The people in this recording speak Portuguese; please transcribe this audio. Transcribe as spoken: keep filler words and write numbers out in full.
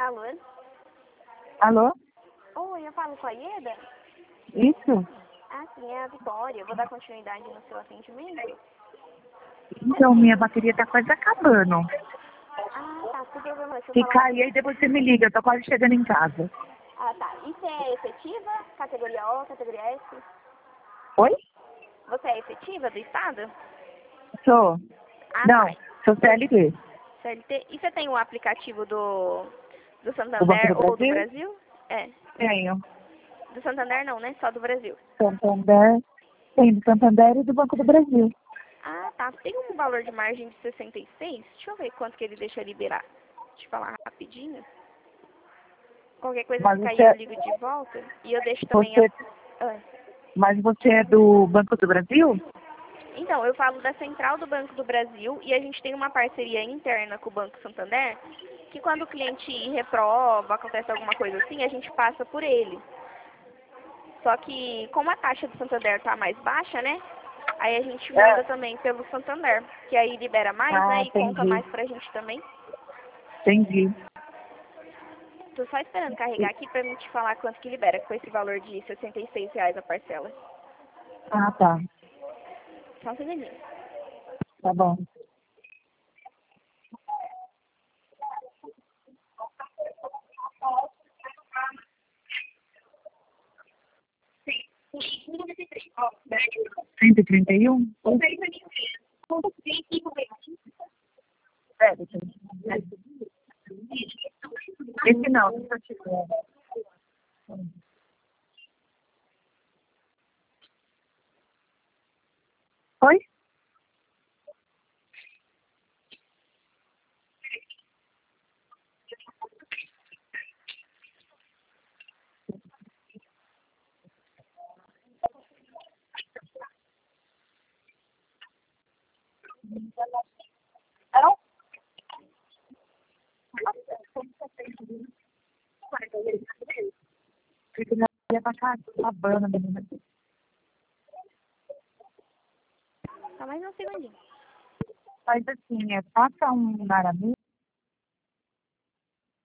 Alô? Alô? Oi, eu falo com a Ieda? Isso? Ah, sim, é a Vitória. Eu vou dar continuidade no seu atendimento. Então, minha bateria tá quase acabando. Ah, tá, sem problema. Deixa eu Se falar. cair, aí depois você me liga. Eu tô quase chegando em casa. Ah, tá. Isso é efetiva? Categoria O, categoria S? Oi? Você é efetiva do Estado? Sou. Ah, Não, tá. sou C L T. C L T. E você tem o aplicativo do, do Do Banco Santander do ou do Brasil? Brasil? É. Tenho. Do Santander não, né? Só do Brasil. Santander. Tem do Santander e do Banco do Brasil. Ah, tá. Tem um valor de margem de sessenta e seis? Deixa eu ver quanto que ele deixa liberar. Deixa eu falar rapidinho. Qualquer coisa, Mas se cair, eu você, ligo de volta. E eu deixo também a... você, Ah. mas você é do Banco do Brasil? Então, eu falo da Central do Banco do Brasil e a gente tem uma parceria interna com o Banco Santander, que quando o cliente reprova, acontece alguma coisa assim, a gente passa por ele. Só que, como a taxa do Santander está mais baixa, né? Aí a gente manda É. também pelo Santander, que aí libera mais, Ah, né? E conta entendi. mais pra gente também. Entendi. Tô só esperando carregar aqui pra mim te falar quanto que libera com esse valor de sessenta e seis reais a parcela. Ah, tá. Só um segundinho. Tá bom. cento e trinta e um? É, deixa eu ver. Esse não, deixa eu te ver. Oi? Não? Porque não ia passar babando, menina. Só mais um segundinho. Faz assim, é, passa um Naramê.